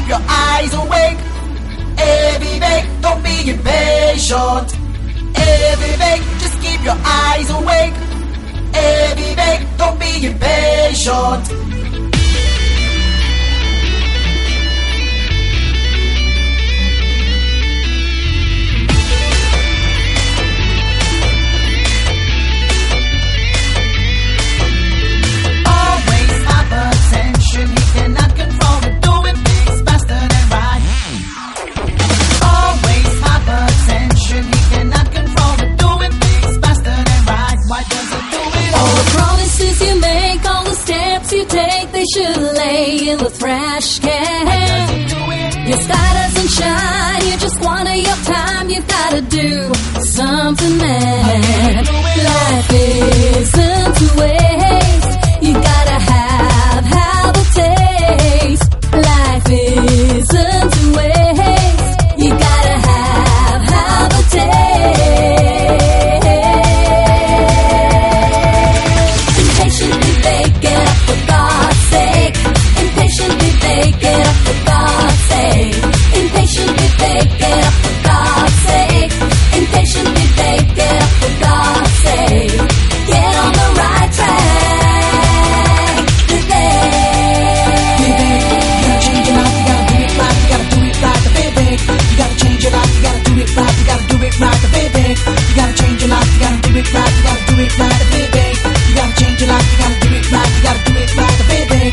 your eyes awake. Hey Vivek, don't be impatient. Hey Vivek, just keep your eyes awake. Hey Vivek, don't be impatient. You take, they should lay in the trash can. Your star doesn't shine, you just wanted your time. You've gotta do something, man. Life isn't to waste. You gotta have a taste. Life isn't to waste. You gotta have a taste. Impatiently bake it up for God's sake. Impatiently bake it up for God's sake. Impatiently bake it up for God's sake. Impatiently bake it up for God's sake. Get on the right track today. You gotta change your life, you gotta do it right. You gotta do it right, baby. You gotta change your life, you gotta do it right. You gotta do it right, baby. You gotta change your life, you gotta do it right. You gotta do it right, baby.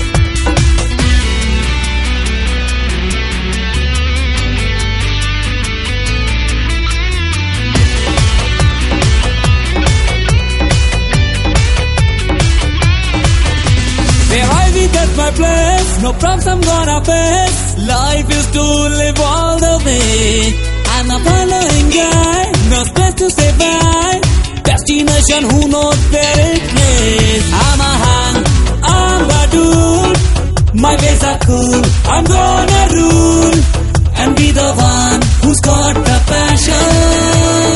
Where I be at my place, no problems I'm gonna face. Life is to live all the way. I'm a following guy, no space to say bye. Destination, who knows where it lays. I'm a hang, I'm a dude. My ways are cool, I'm gonna rule and be the one who's got the passion.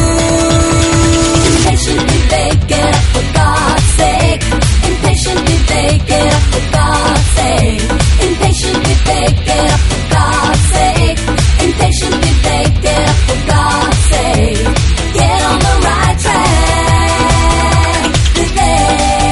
Impatiently bake it up for God's sake. Impatiently bake it up for God's sake. Impatiently bake it up for God's sake. Impatiently bake it up for God's sake. Get on the right track today.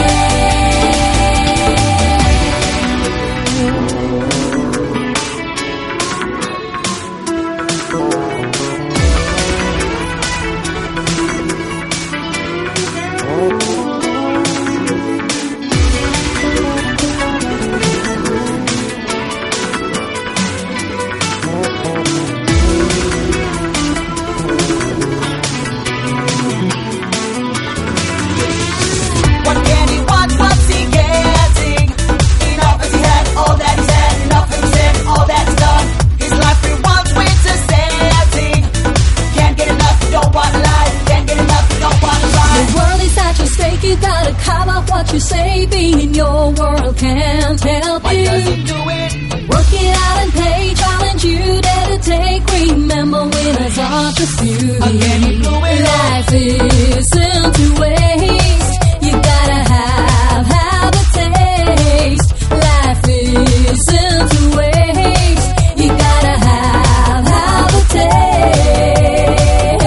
What can he want? What's he getting? Enough as he had, all that he's had. Enough as he said, all that he's done. His life rewards winter setting. Can't get enough, you don't want life. Can't get enough, you don't want life. The world is at your stake, you gotta carve out what you say. Being in your world can't help Why you. does he do it? Work it out and play, challenge you, dare to take. Remember, winners are the few. Again, he blew it up. Life isn't to waste. You gotta have a taste. Life isn't to waste. You gotta have a taste.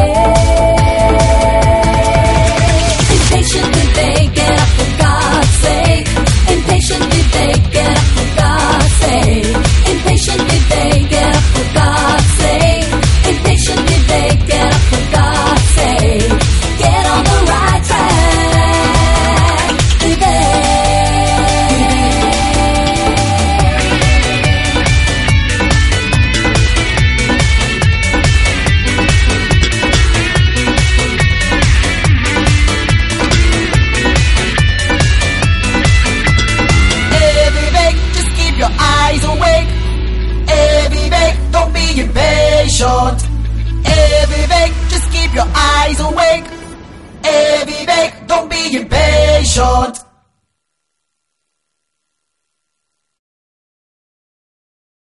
Impatiently bake it up for God's sake. Impatiently bake it up for God's sake. Impatiently bake it up for God's sake. Impatiently bake it up for God's sake. Get on the right track today. Hey Vivek, just keep your eyes awake. Hey Vivek, don't be impatient. Hey Vivek, just keep your eyes awake. Hey Vivek, don't be impatient.